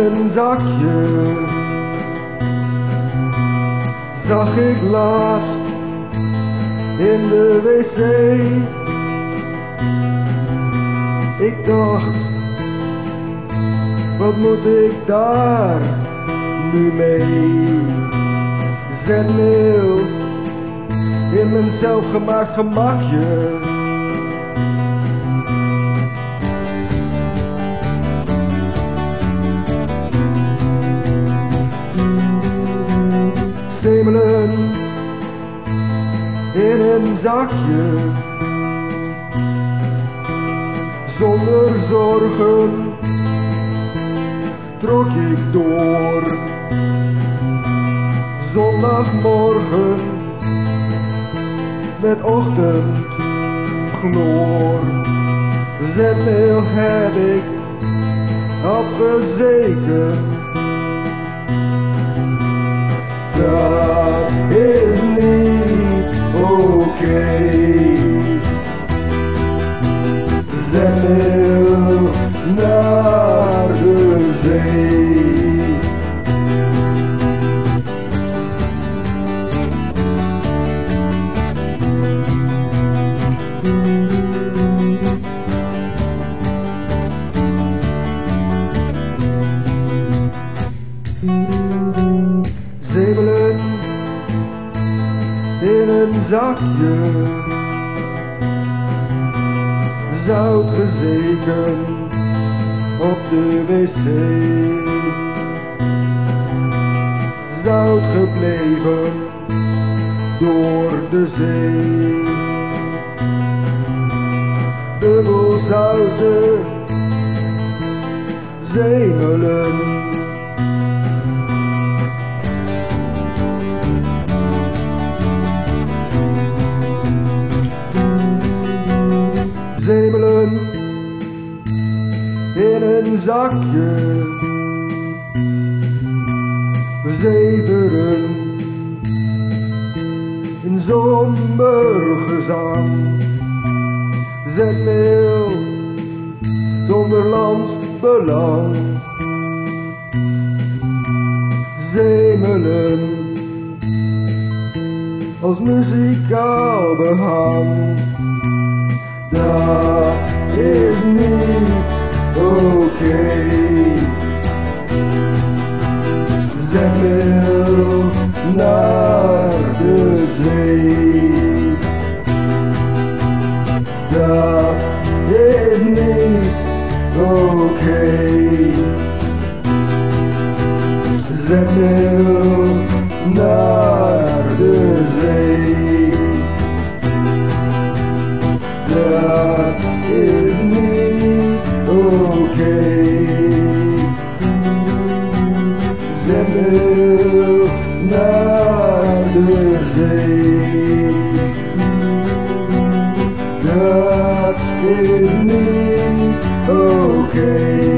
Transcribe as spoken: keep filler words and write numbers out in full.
een zakje zag ik laatst in de wc. Ik dacht, wat moet ik daar nu mee? Zetmeel in mijn zelfgemaakt gemakje. Semelen in een zakje, zonder zorgen trok ik door. Zondagmorgen met ochtendgloor. Zetmeel heb ik afgezeken. Dat is niet oké. Zetmeel naar de zee. Zemelen in een zakje, zout gezeken op de wc. Zout gebleven door de zee. Dubbel zoute zemelen. Zemelen in een zakje, zeveren in zomergezang. Zetmeel zonder landsbelang. Zemelen als muzikaal behang. Dat is niet oké. Zetmeel naar de zee. Dat is niet oké. Zetmeel naar de zee. Dat is niet oké. Zetmeel naar de zee. Dat is niet oké.